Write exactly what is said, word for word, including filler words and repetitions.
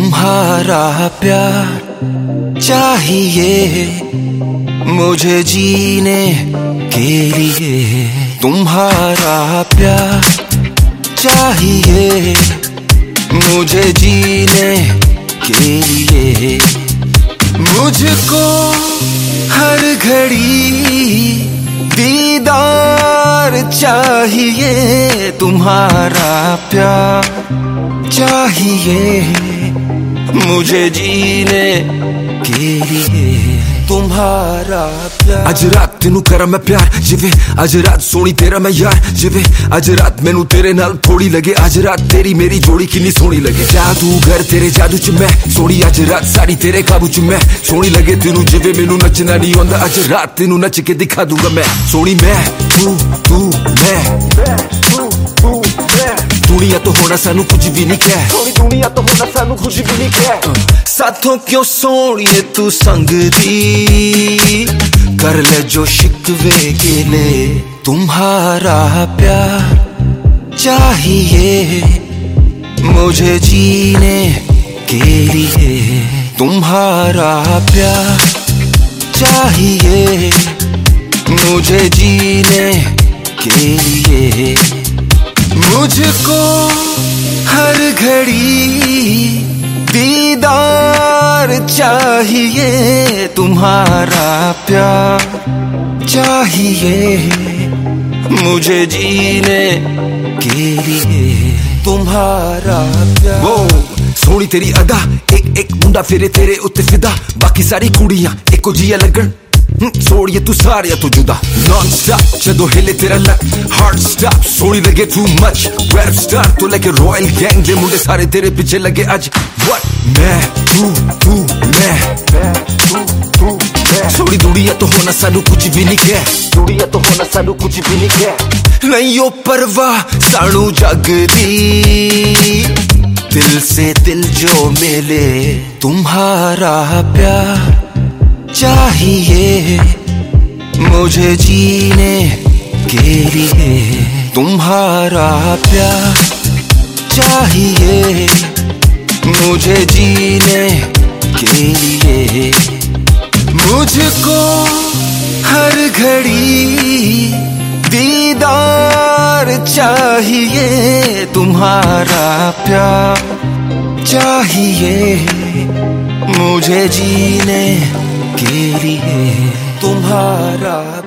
तुम्हारा प्यार चाहिए मुझे जीने के लिए। तुम्हारा प्यार चाहिए मुझे जीने के लिए। मुझको हर घड़ी दीदार चाहिए। तुम्हारा प्यार चाहिए मुझे जीने के लिए। तुम्हारा प्यार अज रात तेनू करा मैं प्यार जिवे, अज रात सोनी तेरा मैं यार जिवे। अज रात मैनू तेरे नाल थोड़ी लगे, अज रात तेरी मेरी जोड़ी किन्नी सोनी लगे। जादू घर तेरे जादू च मैं सोनी, अज रात साड़ी तेरे काबू च मैं सोनी लगे। तेनू जिवे मैनू नचना नहीं आंदा, अज रात तेनू नच के दिखा दूंगा मैं सोनी। मैं तू तू मैं दुनिया तो होना सानू कुछ भी नहीं कह, दुनिया तो होना सानू कुछ भी नहीं कह। साथों क्यों सोनिए तू संग दी, कर ले जो शिकवे गिले। तुम्हारा प्यार चाहिए मुझे जीने के लिए। तुम्हारा प्यार चाहिए मुझे जीने के लिए। मुझको हर घड़ी दीदार चाहिए। तुम्हारा प्यार चाहिए मुझे जीने के लिए। तुम्हारा प्यार वो सोनी तेरी अदा, एक एक मुंडा फिरे तेरे उत्ते फिदा। बाकी सारी कुड़ियां एको जिया लगन, सोड़िए तू सारिया तो जुदा। नॉन स्टॉप जदों हिले तेरा लक, हार्ट स्टॉप सोनी लगे टू मच। वेब स्टार तो लेके रॉयल गैंग दे मुंडे सारे तेरे पीछे लगे आज। व्हाट मैं तू तू मैं सोनी दुनिया तो होना सानू कुछ भी नहीं कह, दुनिया तो होना सानू कुछ भी नहीं कह। नहीं ओ परवाह सानू जग दी, दिल से दिल जो मिले। तुम्हारा प्यार चाहिए मुझे जीने के लिए। तुम्हारा प्यार चाहिए मुझे जीने के लिए। मुझको हर घड़ी दीदार चाहिए। तुम्हारा प्यार चाहिए मुझे जीने के लिए। तुम्हारा